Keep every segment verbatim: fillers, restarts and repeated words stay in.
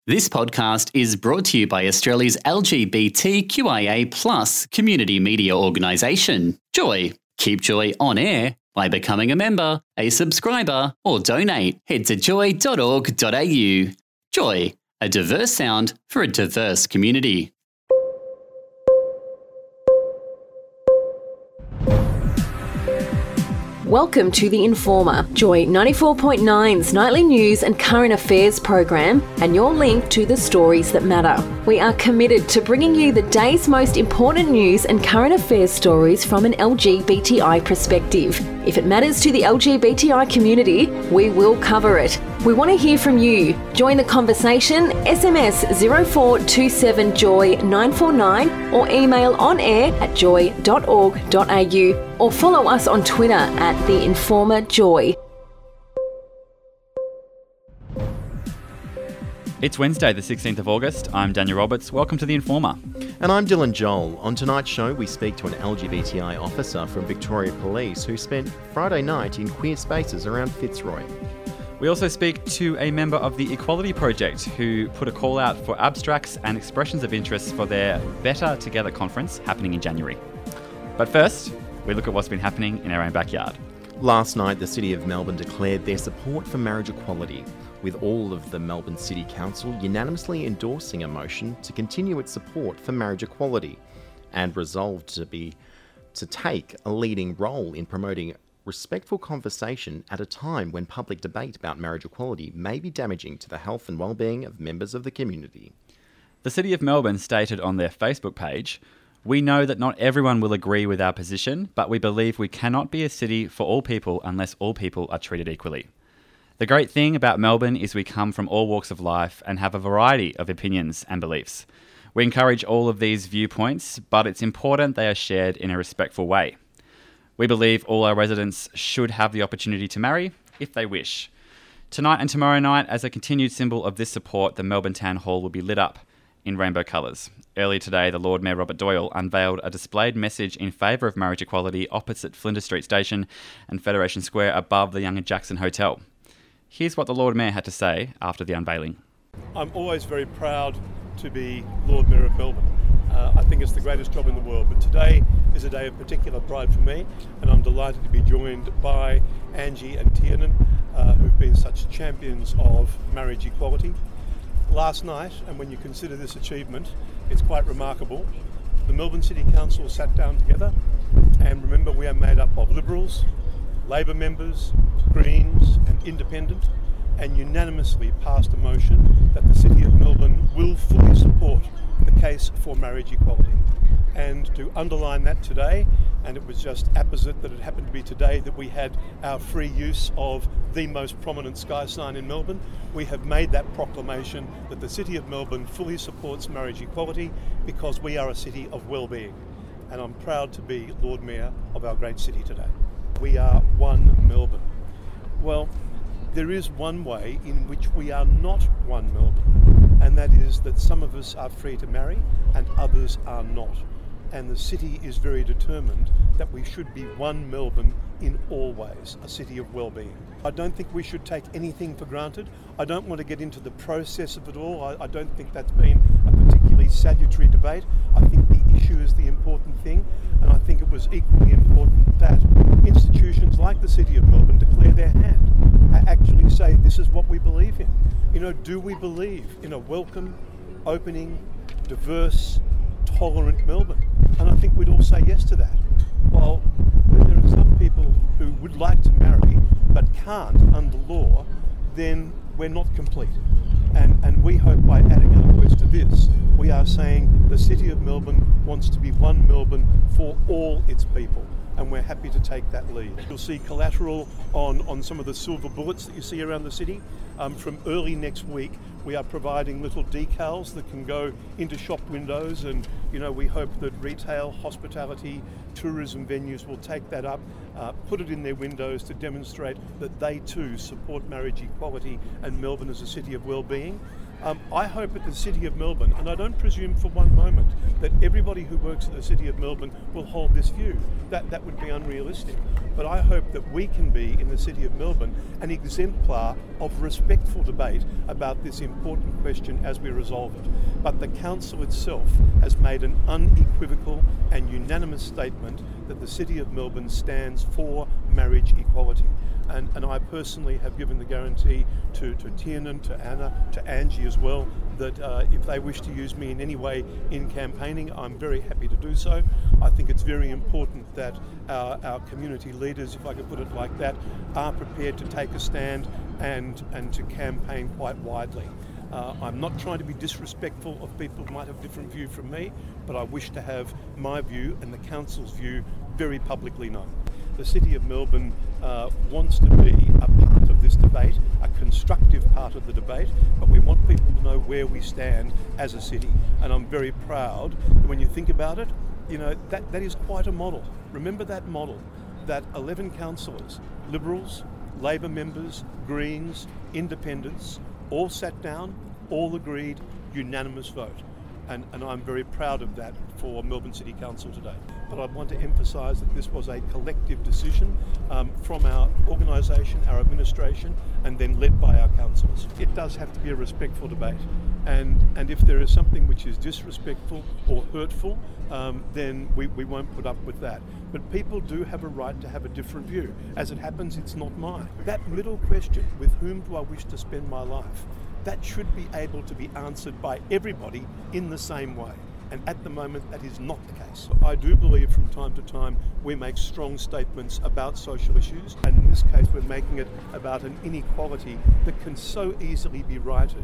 This podcast is brought to you by Australia's L G B T Q I A plus community media organisation, Joy. Keep Joy on air by becoming a member, a subscriber, or donate. Head to joy dot org dot a u. Joy, a diverse sound for a diverse community. Welcome to The Informer, Joy ninety-four point nine's nightly news and current affairs program, and your link to the stories that matter. We are committed to bringing you the day's most important news and current affairs stories from an L G B T I perspective. If it matters to the L G B T I community, we will cover it. We want to hear from you. Join the conversation, S M S zero four two seven joy nine four nine or email on air at joy dot org dot a u or follow us on Twitter at The Informer Joy. It's Wednesday, the sixteenth of August. I'm Daniel Roberts. Welcome to The Informer. And I'm Dylan Joel. On tonight's show, we speak to an L G B T I officer from Victoria Police who spent Friday night in queer spaces around Fitzroy. We also speak to a member of the Equality Project who put a call out for abstracts and expressions of interest for their Better Together conference happening in January. But first, we look at what's been happening in our own backyard. Last night, the City of Melbourne declared their support for marriage equality, with all of the Melbourne City Council unanimously endorsing a motion to continue its support for marriage equality and resolved to be to take a leading role in promoting respectful conversation at a time when public debate about marriage equality may be damaging to the health and well-being of members of the community. The City of Melbourne stated on their Facebook page, "We know that not everyone will agree with our position, but we believe we cannot be a city for all people unless all people are treated equally. The great thing about Melbourne is we come from all walks of life and have a variety of opinions and beliefs. We encourage all of these viewpoints, but it's important they are shared in a respectful way. We believe all our residents should have the opportunity to marry if they wish. Tonight and tomorrow night, as a continued symbol of this support, the Melbourne Town Hall will be lit up in rainbow colours. Earlier today, the Lord Mayor Robert Doyle unveiled a displayed message in favour of marriage equality opposite Flinders Street Station and Federation Square above the Young and Jackson Hotel. Here's what the Lord Mayor had to say after the unveiling. I'm always very proud to be Lord Mayor of Melbourne. Uh, I think it's the greatest job in the world, but today is a day of particular pride for me, and I'm delighted to be joined by Angie and Tiernan, uh, who've been such champions of marriage equality. Last night, and when you consider this achievement, it's quite remarkable. The Melbourne City Council sat down together, and remember, we are made up of Liberals, Labor members, Greens and Independent, and unanimously passed a motion that the City of Melbourne will fully support the case for marriage equality. And to underline that today, and it was just apposite that it happened to be today that we had our free use of the most prominent sky sign in Melbourne, we have made that proclamation that the City of Melbourne fully supports marriage equality because we are a city of well-being. And I'm proud to be Lord Mayor of our great city today. We are one Melbourne. Well, there is one way in which we are not one Melbourne, and that is that some of us are free to marry and others are not. And the city is very determined that we should be one Melbourne in all ways, a city of well-being. I don't think we should take anything for granted. I don't want to get into the process of it all. I, I don't think that's been a particularly salutary debate. I think the issue is the important thing, and I think it was equally important that institutions like the City of Melbourne declare their hand, and actually say this is what we believe in. You know, do we believe in a welcome, opening, diverse, tolerant Melbourne? And I think we'd all say yes to that. Well, there are some people who would like to marry but can't under law, then we're not complete. And, and we hope by adding our voice to this, we are saying the City of Melbourne wants to be one Melbourne for all its people. And we're happy to take that lead. You'll see collateral on, on some of the silver bullets that you see around the city. Um, from early next week, we are providing little decals that can go into shop windows, and you know, we hope that retail, hospitality, tourism venues will take that up, uh, put it in their windows to demonstrate that they too support marriage equality and Melbourne as a city of well-being. Um, I hope at the City of Melbourne, and I don't presume for one moment that everybody who works at the City of Melbourne will hold this view. That, that would be unrealistic. But I hope that we can be, in the City of Melbourne, an exemplar of respectful debate about this important question as we resolve it. But the Council itself has made an unequivocal and unanimous statement that the City of Melbourne stands for marriage equality. And, and I personally have given the guarantee to, to Tiernan, to Anna, to Angie as well, that uh, if they wish to use me in any way in campaigning, I'm very happy to do so. I think it's very important that our, our community leaders, if I could put it like that, are prepared to take a stand and, and to campaign quite widely. Uh, I'm not trying to be disrespectful of people who might have a different view from me, but I wish to have my view and the Council's view very publicly known. The City of Melbourne uh, wants to be a part of this debate, a constructive part of the debate, but we want people to know where we stand as a city. And I'm very proud that when you think about it, you know, that, that is quite a model. Remember that model, that eleven councillors, Liberals, Labor members, Greens, Independents, all sat down, all agreed, unanimous vote. And, and I'm very proud of that for Melbourne City Council today. But I want to emphasise that this was a collective decision um, from our organisation, our administration, and then led by our councillors. It does have to be a respectful debate. And, and if there is something which is disrespectful or hurtful, um, then we, we won't put up with that. But people do have a right to have a different view. As it happens, it's not mine. That middle question, with whom do I wish to spend my life? That should be able to be answered by everybody in the same way. And at the moment, that is not the case. I do believe from time to time we make strong statements about social issues, and in this case we're making it about an inequality that can so easily be righted.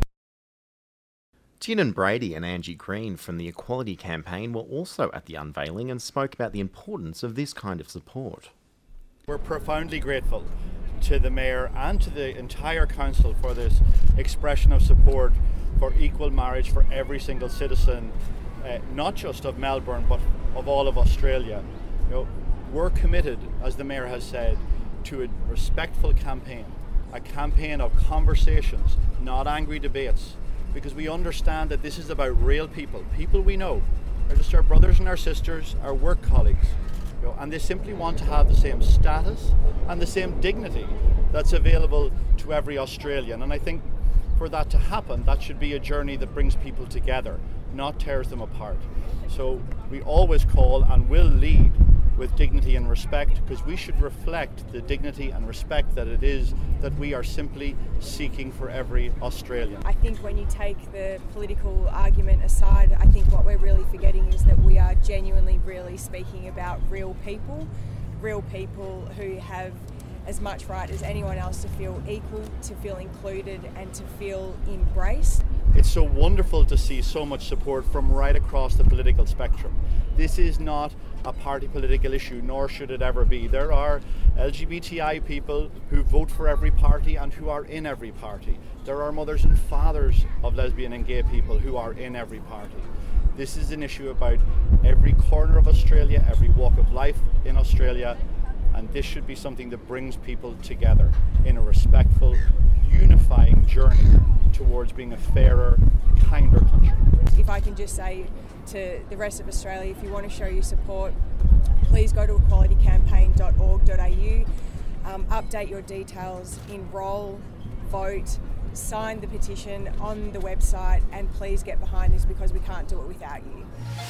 Tiernan Brady and Angie Green from the Equality Campaign were also at the unveiling and spoke about the importance of this kind of support. We're profoundly grateful to the Mayor and to the entire Council for this expression of support for equal marriage for every single citizen, uh, not just of Melbourne but of all of Australia. You know, we're committed, as the Mayor has said, to a respectful campaign, a campaign of conversations, not angry debates, because we understand that this is about real people, people we know. They're just our brothers and our sisters, our work colleagues. You know, and they simply want to have the same status and the same dignity that's available to every Australian. And I think for that to happen, that should be a journey that brings people together, not tears them apart. So we always call and will lead with dignity and respect, because we should reflect the dignity and respect that it is that we are simply seeking for every Australian. I think when you take the political argument aside, I think what we're really forgetting is that we are genuinely really speaking about real people, real people who have as much right as anyone else to feel equal, to feel included and to feel embraced. It's so wonderful to see so much support from right across the political spectrum. This is not a party political issue, nor should it ever be. There are L G B T I people who vote for every party and who are in every party. There are mothers and fathers of lesbian and gay people who are in every party. This is an issue about every corner of Australia, every walk of life in Australia, and this should be something that brings people together in a respectful, unifying journey towards being a fairer, kinder country. If I can just say to the rest of Australia, if you want to show your support, please go to equality campaign dot org dot a u, um, update your details, enrol, vote, sign the petition on the website, and please get behind this because we can't do it without you.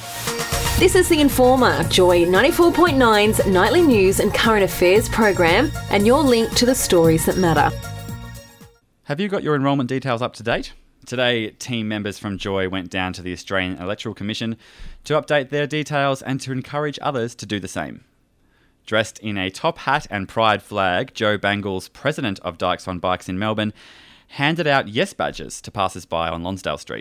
This is The Informer, Joy ninety-four point nine's nightly news and current affairs program, and your link to the stories that matter. Have you got your enrolment details up to date? Today, team members from Joy went down to the Australian Electoral Commission to update their details and to encourage others to do the same. Dressed in a top hat and pride flag, Joe Bangles, president of Dykes on Bikes in Melbourne, handed out yes badges to passers-by on Lonsdale Street.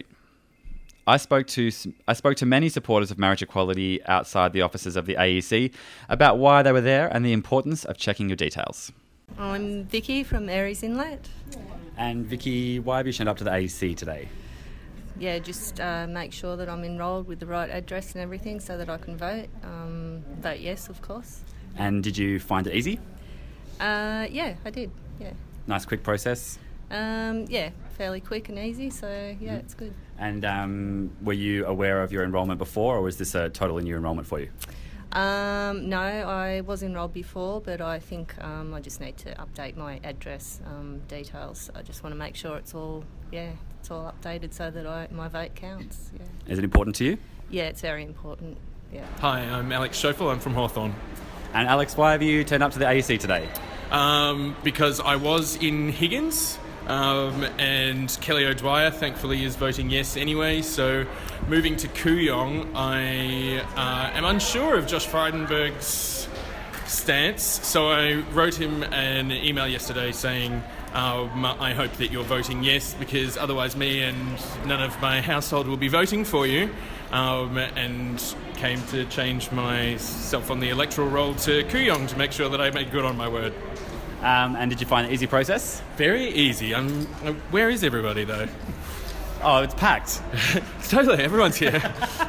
I spoke to I spoke to many supporters of marriage equality outside the offices of the A E C about why they were there and the importance of checking your details. I'm Vicky from Aries Inlet. And Vicky, why have you shown up to the A E C today? Yeah, just uh, make sure that I'm enrolled with the right address and everything so that I can vote. Um, vote yes, of course. And did you find it easy? Uh, yeah, I did, yeah. Nice quick process? Um, yeah, fairly quick and easy, so yeah, it's good. And um, were you aware of your enrolment before, or was this a totally new enrolment for you? Um, no, I was enrolled before, but I think um, I just need to update my address um, details. I just want to make sure it's all, yeah, it's all updated so that I, my vote counts. Yeah. Is it important to you? Yeah, it's very important. Yeah. Hi, I'm Alex Schoeffel. I'm from Hawthorn. And Alex, why have you turned up to the A E C today? Um, because I was in Higgins. Um, and Kelly O'Dwyer, thankfully, is voting yes anyway. So moving to Kooyong, I uh, am unsure of Josh Frydenberg's stance. So I wrote him an email yesterday saying, um, I hope that you're voting yes, because otherwise me and none of my household will be voting for you. Um, and came to change myself on the electoral roll to Kooyong to make sure that I made good on my word. Um, and did you find it an easy process? Very easy. I'm, uh, where is everybody, though? Oh, it's packed. Totally, everyone's here.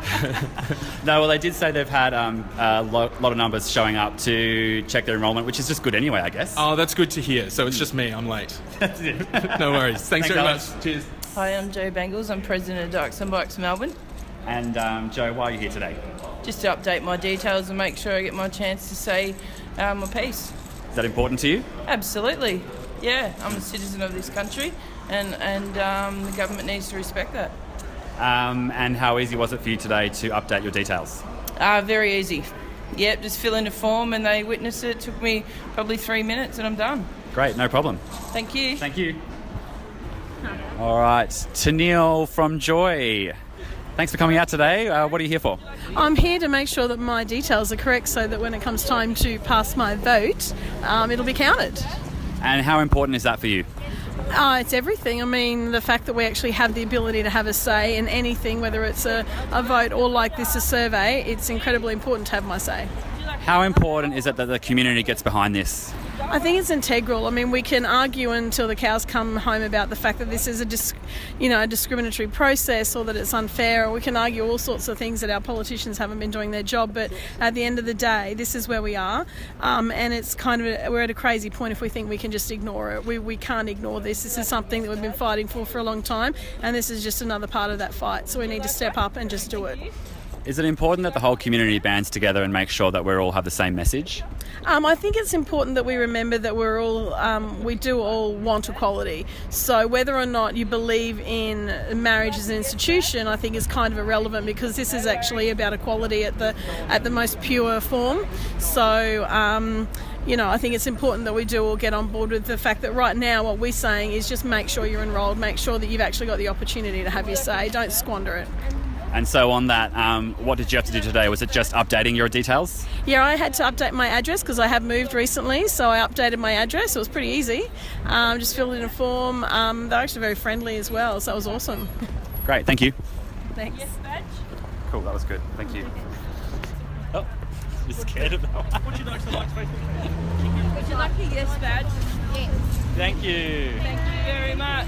No, well, they did say they've had um, a lo- lot of numbers showing up to check their enrolment, which is just good anyway, I guess. Oh, that's good to hear. So it's just me. I'm late. That's it. No worries. Thanks, Thanks very Alex. much. Cheers. Hi, I'm Jo Bangles. I'm president of Dykes and Bikes Melbourne. And um, Jo, why are you here today? Just to update my details and make sure I get my chance to say uh, my piece. Is that important to you? Absolutely. Yeah, I'm a citizen of this country, and, and um, the government needs to respect that. Um, and how easy was it for you today to update your details? Uh, very easy. Yep, just fill in a form and they witness it. It took me probably three minutes and I'm done. Great, no problem. Thank you. Thank you. All right, Tennille from Joy. Thanks for coming out today. Uh, what are you here for? I'm here to make sure that my details are correct so that when it comes time to pass my vote, um, it'll be counted. And how important is that for you? Uh, it's everything. I mean, the fact that we actually have the ability to have a say in anything, whether it's a, a vote or like this, a survey, it's incredibly important to have my say. How important is it that the community gets behind this? I think it's integral. I mean, we can argue until the cows come home about the fact that this is a, dis- you know, a discriminatory process or that it's unfair, or we can argue all sorts of things that our politicians haven't been doing their job. But at the end of the day, this is where we are, um, and it's kind of a, we're at a crazy point if we think we can just ignore it. We we can't ignore this. This is something that we've been fighting for for a long time, and this is just another part of that fight. So we need to step up and just do it. Is it important that the whole community bands together and make sure that we all have the same message? Um, I think it's important that we remember that we're all, um, we do all want equality. So whether or not you believe in marriage as an institution, I think is kind of irrelevant, because this is actually about equality at the at the most pure form. So, um, you know, I think it's important that we do all get on board with the fact that right now what we're saying is just make sure you're enrolled, make sure that you've actually got the opportunity to have your say, don't squander it. And so on that, um, what did you have to do today? Was it just updating your details? Yeah, I had to update my address because I have moved recently, so I updated my address. It was pretty easy. Um, just filled in a form. Um, they're actually very friendly as well, so it was awesome. Great, thank you. Thanks. Yes, badge. Cool, that was good. Thank you. Oh, you're scared of that one. Would you like to like Facebook? Would you like a yes badge? Yes. Thank you. Thank you very much.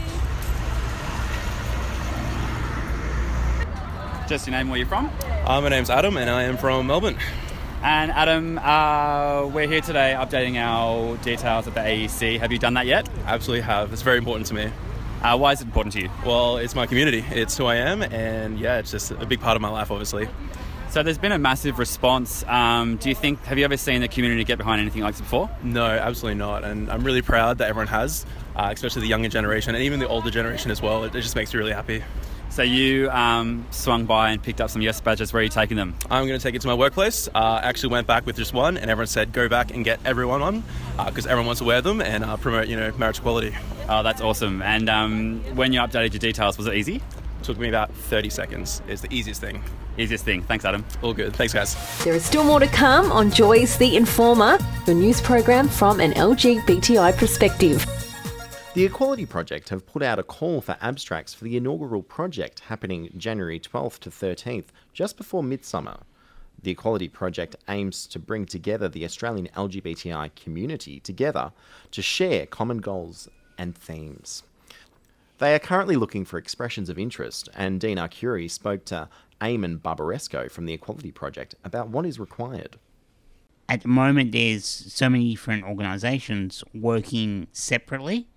Just your name, where you're from? Uh, my name's Adam and I am from Melbourne. And Adam, uh, we're here today updating our details at the A E C. Have you done that yet? Absolutely have. It's very important to me. Uh, why is it important to you? Well, it's my community. It's who I am, and yeah, it's just a big part of my life, obviously. So there's been a massive response. Um, do you think, have you ever seen the community get behind anything like this before? No, absolutely not. And I'm really proud that everyone has, uh, especially the younger generation and even the older generation as well. It, it just makes me really happy. So you um, swung by and picked up some yes badges. Where are you taking them? I'm going to take it to my workplace. Uh, I actually went back with just one, and everyone said go back and get everyone on, because uh, everyone wants to wear them and uh, promote, you know, marriage equality. Oh, that's awesome. And um, when you updated your details, was it easy? It took me about thirty seconds. It's the easiest thing. Easiest thing. Thanks, Adam. All good. Thanks, guys. There is still more to come on Joy's The Informer, your news program from an L G B T I perspective. The Equality Project have put out a call for abstracts for the inaugural project happening January twelfth to thirteenth, just before Midsummer. The Equality Project aims to bring together the Australian L G B T I community together to share common goals and themes. They are currently looking for expressions of interest, and Dean Arcuri spoke to Eamon Barbaresco from the Equality Project about what is required. At the moment, there's so many different organisations working separately.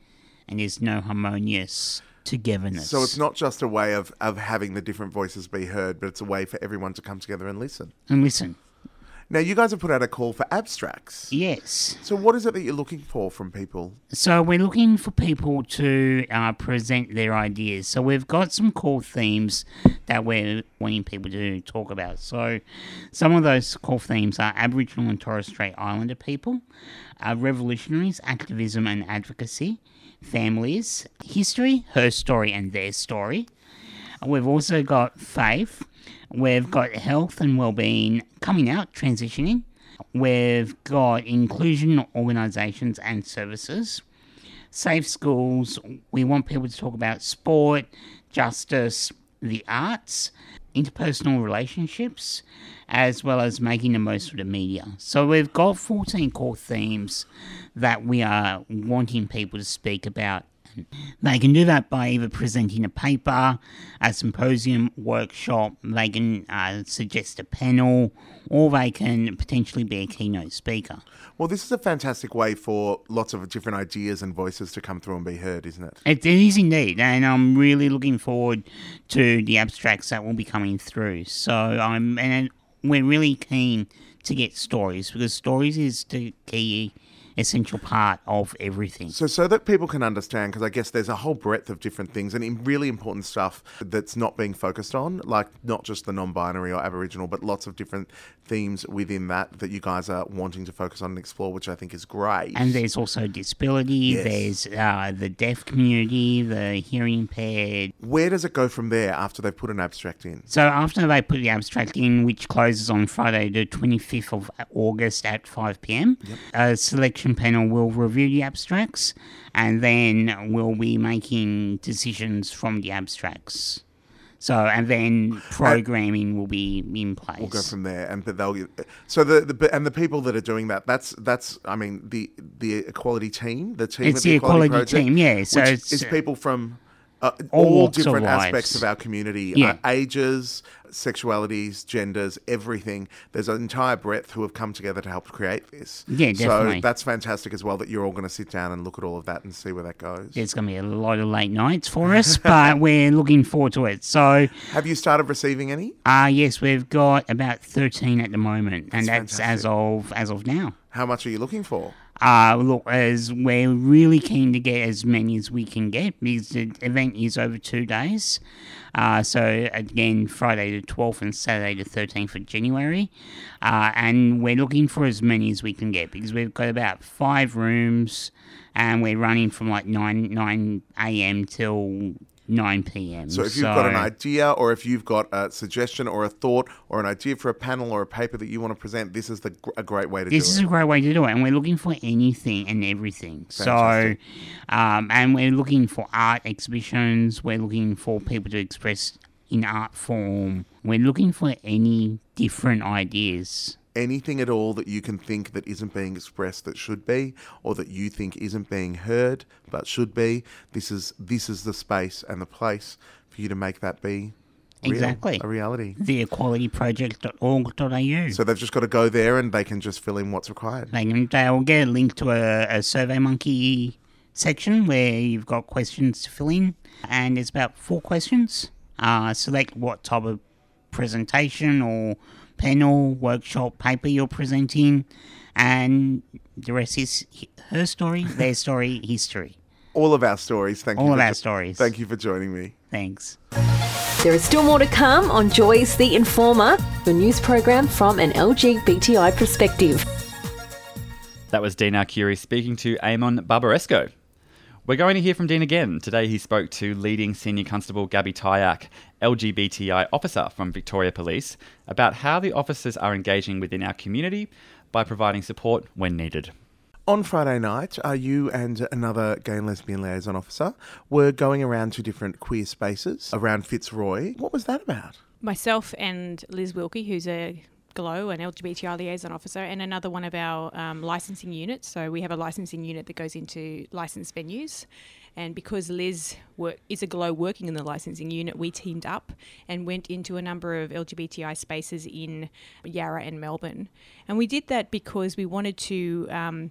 and there's no harmonious togetherness. So it's not just a way of, of having the different voices be heard, but it's a way for everyone to come together and listen. And listen. Now, you guys have put out a call for abstracts. Yes. So what is it that you're looking for from people? So we're looking for people to uh, present their ideas. So we've got some core themes that we're wanting people to talk about. So some of those core themes are Aboriginal and Torres Strait Islander people, uh, revolutionaries, activism and advocacy, families, history, her story and their story. We've also got faith. We've got health and wellbeing, coming out, transitioning. We've got inclusion organisations and services. Safe schools. We want people to talk about sport, justice, the arts, interpersonal relationships, as well as making the most of the media. So we've got fourteen core themes that we are wanting people to speak about. They can do that by either presenting a paper, a symposium, workshop, they can uh, suggest a panel, or they can potentially be a keynote speaker. Well, this is a fantastic way for lots of different ideas and voices to come through and be heard, isn't it? It is indeed, and I'm really looking forward to the abstracts that will be coming through. So I'm, and we're really keen to get stories, because stories is the key essential part of everything. So so that people can understand, because I guess there's a whole breadth of different things and really important stuff that's not being focused on, like not just the non-binary or Aboriginal, but lots of different themes within that that you guys are wanting to focus on and explore, which I think is great. And there's also disability, yes. there's uh, the deaf community, the hearing impaired. Where does it go from there after they've put an abstract in? So after they put the abstract in, which closes on Friday the twenty-fifth of August at five p.m, yep. a selection panel will review the abstracts, and then we'll be making decisions from the abstracts. So, and then programming and will be in place. We'll go from there, and they'll. So the, the and the people that are doing that, that's that's. I mean, the the equality team, the team. It's at the the equality, equality project, team, yeah. So which it's is people from uh, all, all different of aspects lives. of our community, yeah. uh, ages, sexualities, genders, everything. There's an entire breadth who have come together to help create this. Yeah, definitely. So that's fantastic as well that you're all going to sit down and look at all of that and see where that goes. There's going to be a lot of late nights for us, but we're looking forward to it. So, have you started receiving any? Uh, yes, we've got about thirteen at the moment, and that's, that's as of as of now. How much are you looking for? Uh, look, as we're really keen to get as many as we can get, because the event is over two days. Uh, so, again, Friday the twelfth and Saturday the thirteenth of January. Uh, and we're looking for as many as we can get, because we've got about five rooms, and we're running from like nine a.m. till nine p.m. So if you've so, got an idea, or if you've got a suggestion or a thought or an idea for a panel or a paper that you want to present, this is the, a great way to do it. This is a great way to do it, and we're looking for anything and everything. Fantastic. So, um, and we're looking for art exhibitions, we're looking for people to express in art form, we're looking for any different ideas. Anything at all that you can think that isn't being expressed that should be, or that you think isn't being heard but should be, this is this is the space and the place for you to make that be real, exactly a reality. the equality project dot org dot a u. So they've just got to go there and they can just fill in what's required. They can, they'll get a link to a, a SurveyMonkey section where you've got questions to fill in, and it's about four questions. Uh, select what type of presentation or panel, workshop, paper you're presenting, and the rest is her story, their story, history. All of our stories. Thank All you. All of for our jo- stories. Thank you for joining me. Thanks. There is still more to come on Joy's The Informer, the news program from an L G B T I perspective. That was Dean Arcuri speaking to Amon Barbaresco. We're going to hear from Dean again. Today he spoke to leading Senior Constable Gabby Tyack, L G B T I officer from Victoria Police, about how the officers are engaging within our community by providing support when needed. On Friday night, uh, you and another gay and lesbian liaison officer were going around to different queer spaces around Fitzroy. What was that about? Myself and Liz Wilkie, who's a GLOW, an L G B T I liaison officer, and another one of our um, licensing units. So we have a licensing unit that goes into licensed venues. And because Liz work, is a GLOW working in the licensing unit, we teamed up and went into a number of L G B T I spaces in Yarra and Melbourne. And we did that because we wanted to um,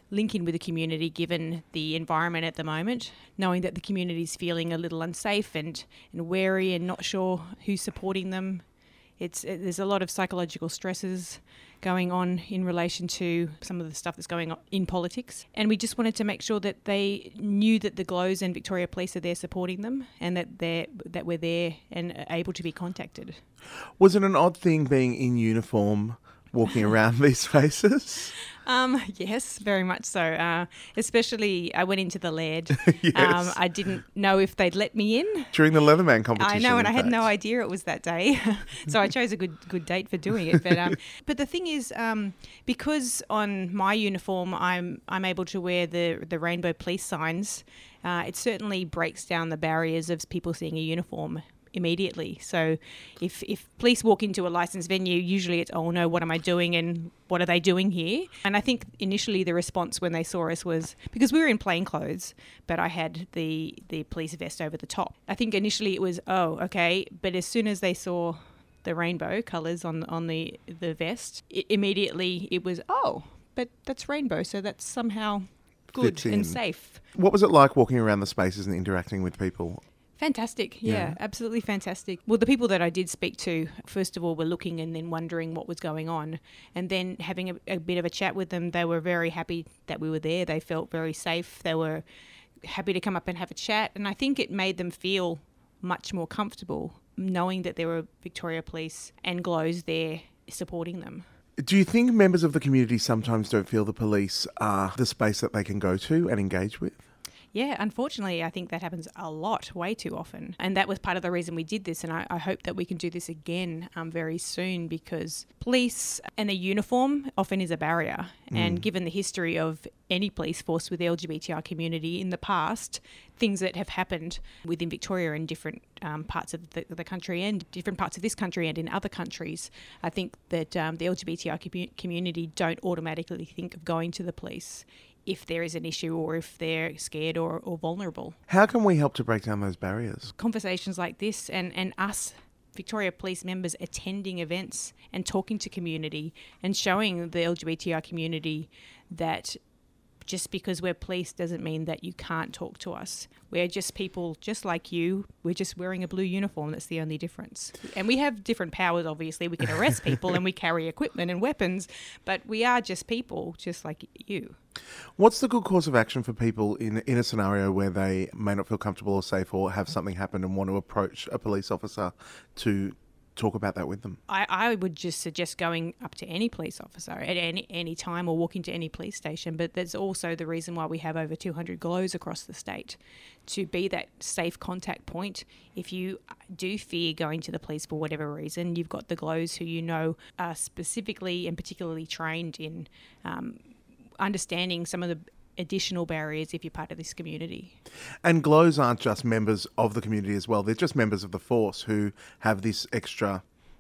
link in with the community given the environment at the moment, knowing that the community is feeling a little unsafe and, and wary and not sure who's supporting them. It's it, there's a lot of psychological stresses going on in relation to some of the stuff that's going on in politics. And we just wanted to make sure that they knew that the Glows and Victoria Police are there supporting them and that they're that we're there and able to be contacted. Was it an odd thing being in uniform, walking around these spaces? Um, yes, very much so. Uh, especially, I went into the Laird. Yes. Um, I didn't know if they'd let me in. During the Leatherman competition. I know, and in I had fact. no idea it was that day. So I chose a good good date for doing it. But um, but the thing is, um, because on my uniform I'm I'm able to wear the the rainbow police signs, uh, it certainly breaks down the barriers of people seeing a uniform immediately. So if if police walk into a licensed venue, usually it's, oh no, what am I doing and what are they doing here? And I think initially the response when they saw us was, because we were in plain clothes, but I had the, the police vest over the top. I think initially it was, oh, okay. But as soon as they saw the rainbow colours on, on the, the vest, it, immediately it was, oh, but that's rainbow, so that's somehow good Fits in. and safe. What was it like walking around the spaces and interacting with people? Fantastic. Yeah, Yeah. absolutely fantastic. Well, the people that I did speak to, first of all, were looking and then wondering what was going on. And then having a, a bit of a chat with them, they were very happy that we were there. They felt very safe. They were happy to come up and have a chat. And I think it made them feel much more comfortable knowing that there were Victoria Police and Glows there supporting them. Do you think members of the community sometimes don't feel the police are the space that they can go to and engage with? Yeah, unfortunately, I think that happens a lot, way too often. And that was part of the reason we did this. And I, I hope that we can do this again um, very soon, because police and their uniform often is a barrier. Mm. And given the history of any police force with the L G B T I community in the past, things that have happened within Victoria in different um, parts of the, the country and different parts of this country and in other countries, I think that um, the L G B T I com- community don't automatically think of going to the police if there is an issue or if they're scared or, or vulnerable. How can we help to break down those barriers? Conversations like this and, and us, Victoria Police members, attending events and talking to community and showing the L G B T I community that just because we're police doesn't mean that you can't talk to us. We're just people just like you. We're just wearing a blue uniform. That's the only difference. And we have different powers, obviously. We can arrest people and we carry equipment and weapons, but we are just people just like you. What's the good course of action for people in, in a scenario where they may not feel comfortable or safe or have something happen and want to approach a police officer to talk about that with them? I, I would just suggest going up to any police officer at any, any time or walking to any police station. But that's also the reason why we have over two hundred Glows across the state, to be that safe contact point. If you do fear going to the police for whatever reason, you've got the Glows who you know are specifically and particularly trained in um, understanding some of the additional barriers if you're part of this community. And Glows aren't just members of the community as well. They're just members of the force who have this extra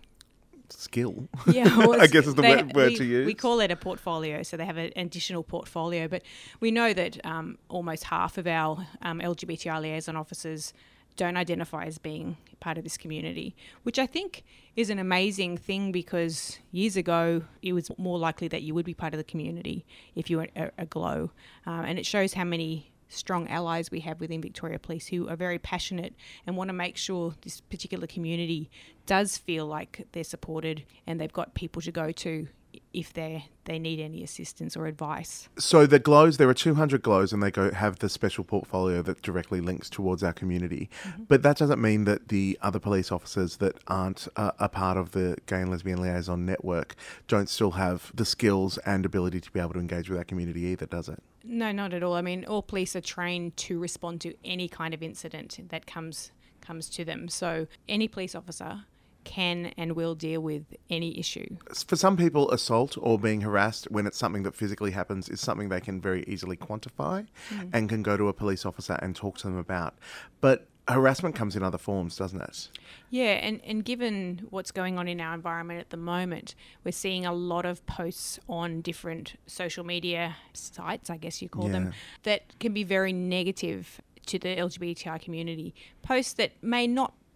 skill. Yeah, well, I guess is the they, word, word we, to use. We call it a portfolio, so they have an additional portfolio. But we know that um, almost half of our um, L G B T I liaison officers don't identify as being part of this community, which I think is an amazing thing, because years ago it was more likely that you would be part of the community if you were a, a Glow. Um, and it shows how many strong allies we have within Victoria Police who are very passionate and want to make sure this particular community does feel like they're supported and they've got people to go to if they they need any assistance or advice. So the Glows, there are two hundred Glows, and they go have the special portfolio that directly links towards our community. Mm-hmm. But that doesn't mean that the other police officers that aren't uh, a part of the Gay and Lesbian Liaison Network don't still have the skills and ability to be able to engage with our community either, does it? No, not at all. I mean, all police are trained to respond to any kind of incident that comes comes to them. So any police officer can and will deal with any issue. For some people, assault or being harassed when it's something that physically happens is something they can very easily quantify mm. and can go to a police officer and talk to them about. But harassment comes in other forms, doesn't it? Yeah, and, and given what's going on in our environment at the moment, we're seeing a lot of posts on different social media sites, I guess you call yeah. them, that can be very negative to the L G B T I community. Posts that may not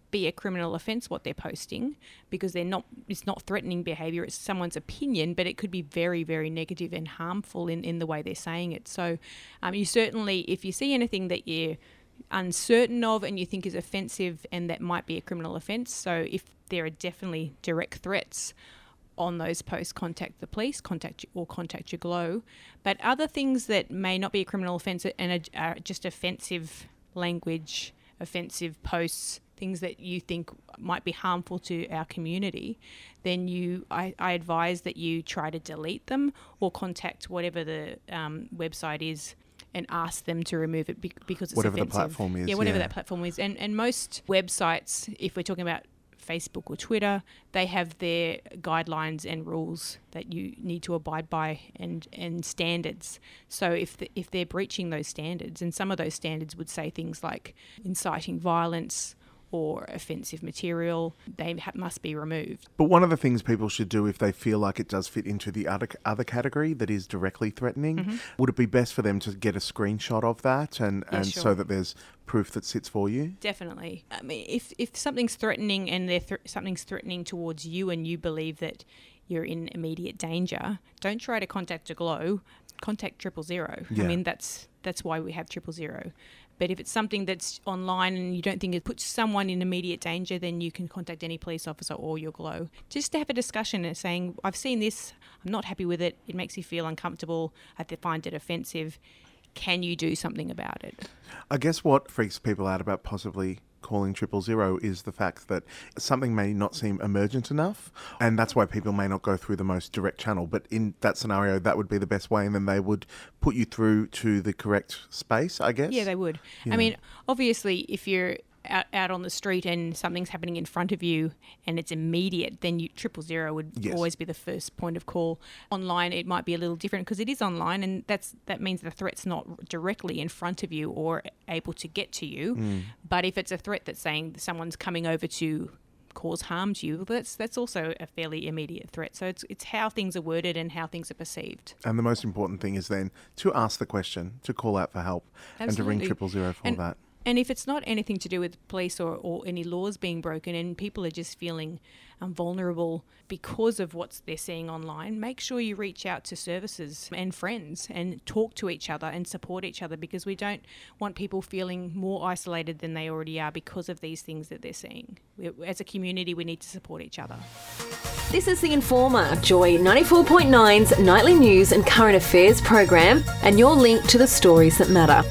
be a criminal offence what they're posting, because they're not. It's not threatening behaviour. It's someone's opinion, but it could be very, very negative and harmful in, in the way they're saying it. So, um, you certainly, if you see anything that you're uncertain of and you think is offensive and that might be a criminal offence, so if there are definitely direct threats on those posts, contact the police, contact or contact your Glow. But other things that may not be a criminal offence and are just offensive language, offensive posts, things that you think might be harmful to our community, then you, I, I advise that you try to delete them or contact whatever the um, website is and ask them to remove it because it's whatever offensive. the platform is. Yeah, whatever yeah. that platform is. And and most websites, if we're talking about Facebook or Twitter, they have their guidelines and rules that you need to abide by and, and standards. So if the, if they're breaching those standards, and some of those standards would say things like inciting violence or offensive material, they ha- must be removed. But one of the things people should do if they feel like it does fit into the other other category that is directly threatening, Mm-hmm. would it be best for them to get a screenshot of that and, Yeah, and sure. so that there's proof that sits for you? Definitely. I mean, if if something's threatening and they're th- something's threatening towards you and you believe that you're in immediate danger, don't try to contact a Glow. Contact triple zero. Yeah. I mean, that's that's why we have triple zero. But if it's something that's online and you don't think it puts someone in immediate danger, then you can contact any police officer or your Glow. Just to have a discussion and saying, I've seen this, I'm not happy with it, it makes me feel uncomfortable, I find it offensive. Can you do something about it? I guess what freaks people out about possibly calling triple zero is the fact that something may not seem emergent enough, and that's why people may not go through the most direct channel. But in that scenario, that would be the best way, and then they would put you through to the correct space, I guess. Yeah, they would. Yeah. I mean, obviously, if you're out, out on the street and something's happening in front of you and it's immediate, then you triple zero would Yes. always be the first point of call. Online, it might be a little different because it is online, and that's that means the threat's not directly in front of you or able to get to you. Mm. But if it's a threat that's saying someone's coming over to cause harm to you, that's that's also a fairly immediate threat. So it's it's how things are worded and how things are perceived. And the most important thing is then to ask the question, to call out for help, and to ring Absolutely. triple zero for And- that. And if it's not anything to do with police or, or any laws being broken and people are just feeling um, vulnerable because of what they're seeing online, make sure you reach out to services and friends and talk to each other and support each other, because we don't want people feeling more isolated than they already are because of these things that they're seeing. We, as a community, we need to support each other. This is The Informer, Joy ninety-four point nine's nightly news and current affairs program, and your link to the stories that matter.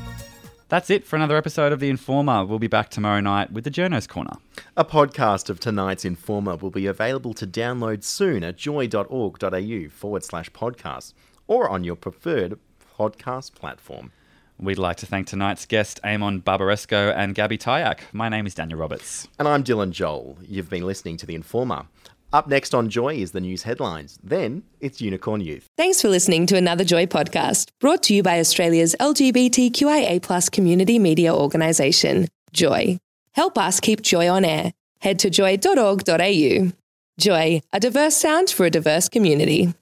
That's it for another episode of The Informer. We'll be back tomorrow night with the Journo's Corner. A podcast of tonight's Informer will be available to download soon at joy.org.au forward slash podcast or on your preferred podcast platform. We'd like to thank tonight's guests, Amon Barbaresco and Gabby Tyack. My name is Daniel Roberts. And I'm Dylan Joel. You've been listening to The Informer. Up next on Joy is the news headlines. Then it's Unicorn Youth. Thanks for listening to another Joy podcast, brought to you by Australia's L G B T Q I A plus community media organisation, Joy. Help us keep Joy on air. Head to joy dot org dot a u. Joy, a diverse sound for a diverse community.